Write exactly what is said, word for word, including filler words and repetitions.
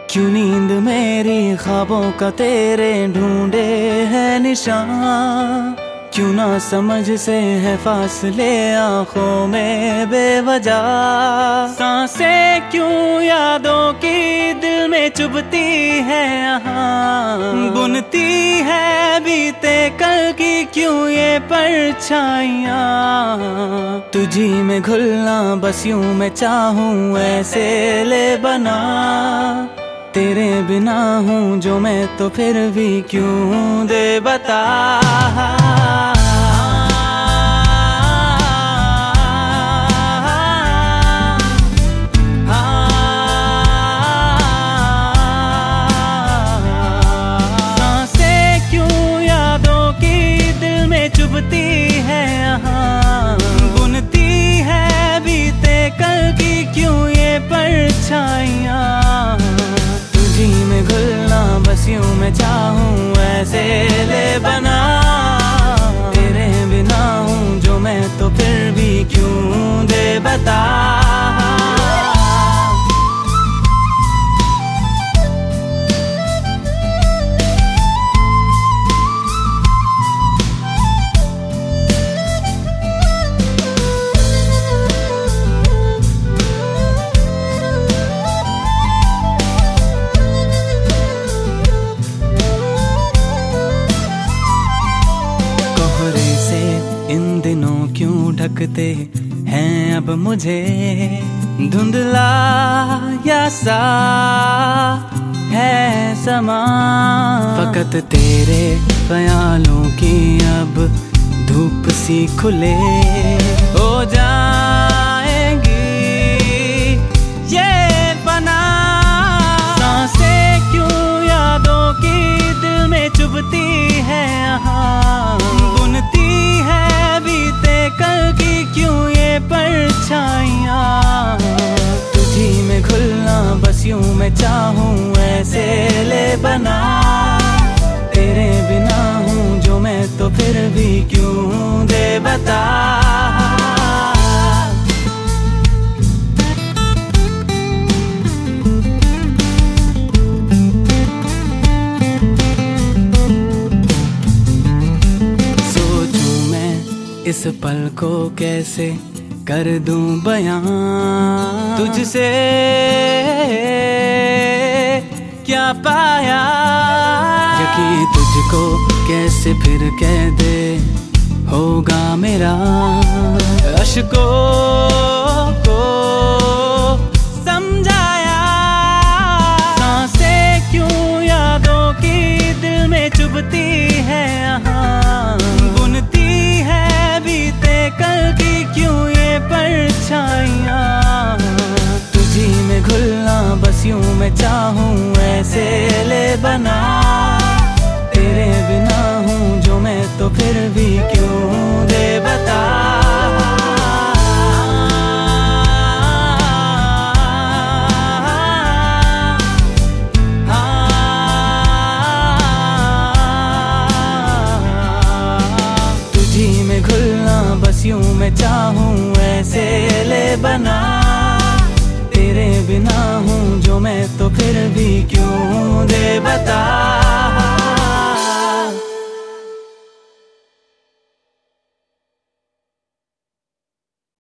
क्यों नींद मेरी ख्वाबों का तेरे ढूंढे है निशान, क्यों ना समझ से है फासले आंखों में बेवजह। सांसें क्यों यादों की दिल में चुभती है यहाँ, बुनती है बीते कल की क्यों ये परछाइयाँ। तुझी में घुलना बस यूं मैं चाहूँ ऐसे ले बना, तेरे बिना हूँ जो मैं तो फिर भी क्यों दे बता। सांसें क्यों यादों की दिल में चुभती है यहाँ, बुनती है बीते कल की क्यों ये परछाइयाँ। में घुलना बस यूं मैं चाहूँ ऐसे ले बना, तेरे बिना हूँ जो मैं तो फिर भी क्यों दे बता। इन दिनों क्यों ढकते हैं अब मुझे, धुंधला या सा है समा। फकत तेरे ख्यालों की अब धूप सी खुले हो जाएगी ये बना। सांसें क्यों यादों की दिल में चुभती है यहाँ, बुनती है बीते कल की क्यों ये परछाइयाँ। तुझी में घुलना बस यूं मैं चाहूँ ऐसे ले बना, तेरे बिना हूँ जो मैं तो फिर भी क्यों दे बता। इस पल को कैसे कर दूं बयां, तुझसे क्या पाया। यकीन तुझको कैसे फिर कह दे होगा मेरा, अश्कों को समझाया। सांसें क्यों यादों की दिल में चुभती है यहाँ, बुनती है बीते कल की क्यों ये परछाइयाँ। तुझी में घुलना बस यूं मैं चाहूँ ऐसे ले बना, तेरे बिना हूँ जो मैं तो फिर भी क्यों दे बता। बस यूं मैं चाहूँ ऐसे ले बना, तेरे बिना हूँ जो मैं तो फिर भी क्यों दे बता।